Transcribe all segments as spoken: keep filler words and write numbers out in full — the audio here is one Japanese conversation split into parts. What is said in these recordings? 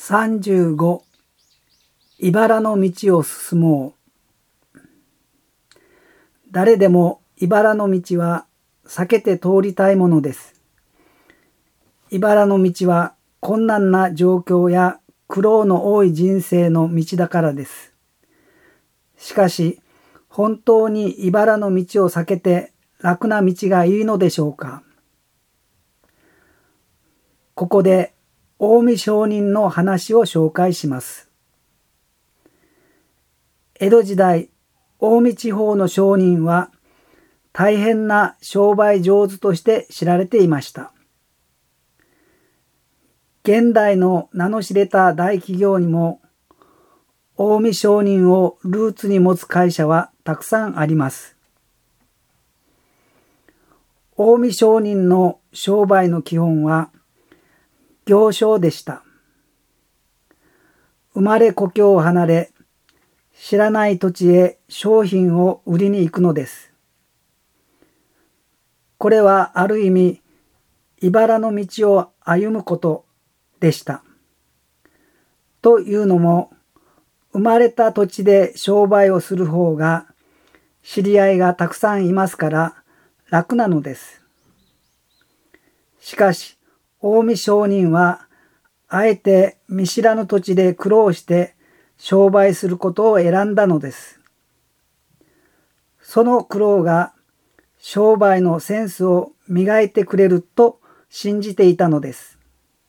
さんじゅうご茨の道を進もう。誰でも茨の道は避けて通りたいものです。茨の道は困難な状況や苦労の多い人生の道だからです。しかし、本当に茨の道を避けて楽な道がいいのでしょうか。ここで近江商人の話を紹介します。江戸時代、近江地方の商人は大変な商売上手として知られていました。現代の名の知れた大企業にも近江商人をルーツに持つ会社はたくさんあります。近江商人の商売の基本は行商でした。生まれ故郷を離れ、知らない土地へ商品を売りに行くのです。これはある意味、茨の道を歩むことでした。というのも、生まれた土地で商売をする方が知り合いがたくさんいますから楽なのです。しかし、近江商人はあえて見知らぬ土地で苦労して商売することを選んだのです。その苦労が商売のセンスを磨いてくれると信じていたのです。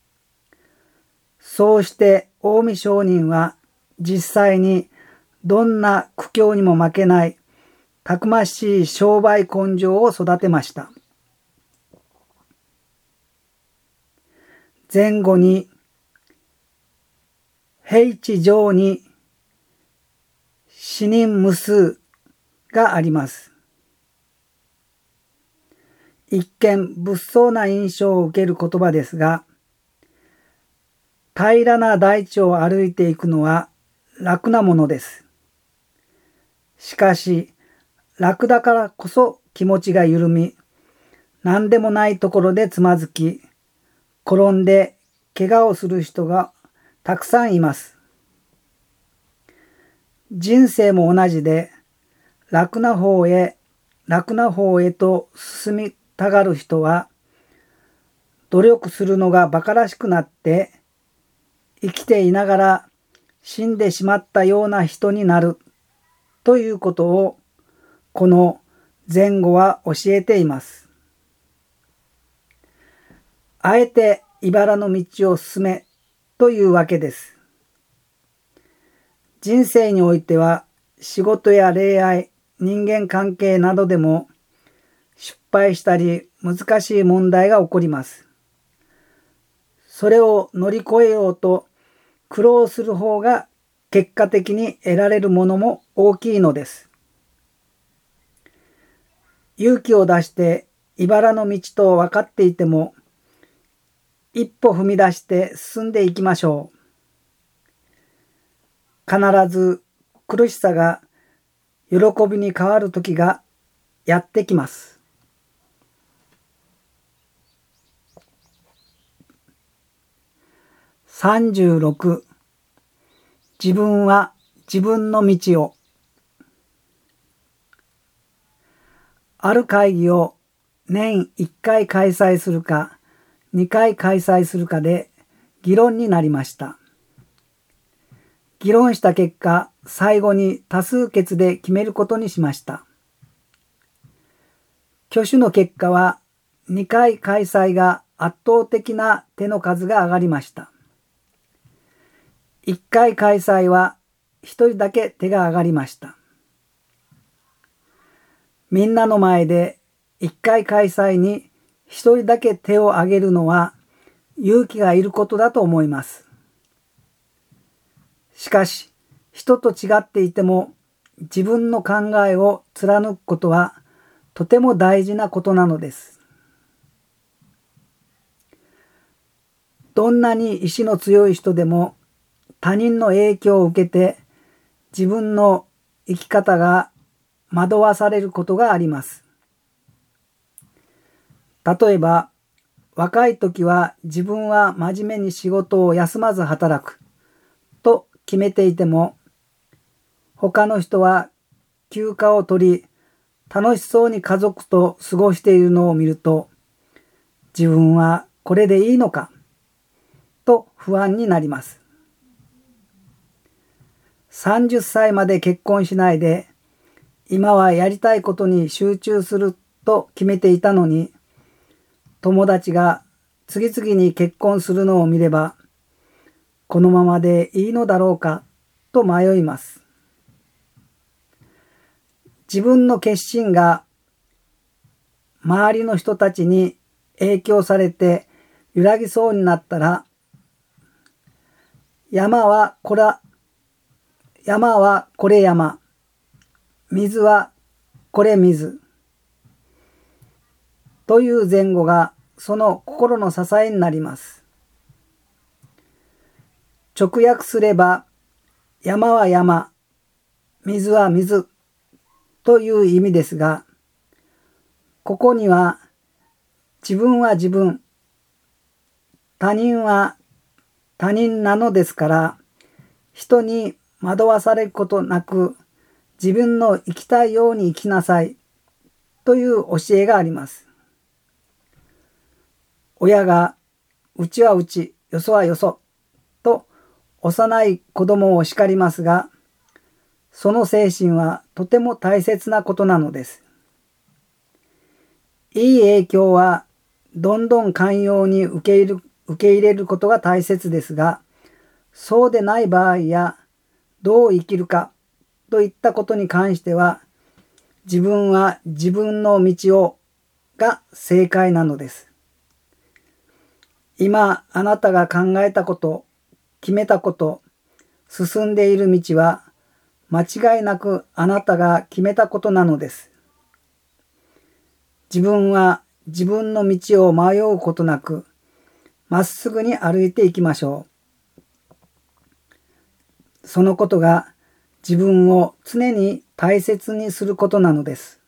そうして近江商人は実際にどんな苦境にも負けないたくましい商売根性を育てました。前後に平地上に死人無数があります。一見物騒な印象を受ける言葉ですが、平らな大地を歩いていくのは楽なものです。しかし、楽だからこそ気持ちが緩み、何でもないところでつまずき、転んで怪我をする人がたくさんいます。人生も同じで、楽な方へ、楽な方へと進みたがる人は、努力するのが馬鹿らしくなって、生きていながら死んでしまったような人になるということを、この前後は教えています。あえて茨の道を進めというわけです。人生においては仕事や恋愛、人間関係などでも失敗したり難しい問題が起こります。それを乗り越えようと苦労する方が結果的に得られるものも大きいのです。勇気を出して茨の道と分かっていても一歩踏み出して進んでいきましょう。必ず苦しさが喜びに変わる時がやってきます。さんじゅうろく自分は自分の道を。ある会議を年いっかい開催するかにかい開催するかで議論になりました。議論した結果、最後に多数決で決めることにしました。挙手の結果はにかい開催が圧倒的な手の数が上がりました。いっかい開催はひとりだけ手が上がりました。みんなの前でいっかい開催にひとりだけ手を挙げるのは勇気がいることだと思います。しかし、人と違っていても自分の考えを貫くことはとても大事なことなのです。どんなに意志の強い人でも他人の影響を受けて自分の生き方が惑わされることがあります。例えば、若い時は自分は真面目に仕事を休まず働く。 決めていても、他の人は休暇を取り、楽しそうに家族と過ごしているのを見ると、自分はこれでいいのかと不安になります。さんじゅっさいまで結婚しないで、今はやりたいことに集中すると決めていたのに、友達が次々に結婚するのを見れば、このままでいいのだろうかと迷います。自分の決心が周りの人たちに影響されて揺らぎそうになったら、山はこら、山はこれ山、水はこれ水という前後がその心の支えになります。直訳すれば、山は山、水は水という意味ですが、ここには自分は自分、他人は他人なのですから、人に惑わされることなく自分の生きたいように生きなさいという教えがあります。親がうちはうち、よそはよそと幼い子供を叱りますが、その精神はとても大切なことなのです。いい影響はどんどん寛容に受け入れる、受け入れることが大切ですが、そうでない場合やどう生きるかといったことに関しては、自分は自分の道をが正解なのです。今あなたが考えたこと、決めたこと、進んでいる道は間違いなくあなたが決めたことなのです。自分は自分の道を迷うことなく、まっすぐに歩いていきましょう。そのことが自分を常に大切にすることなのです。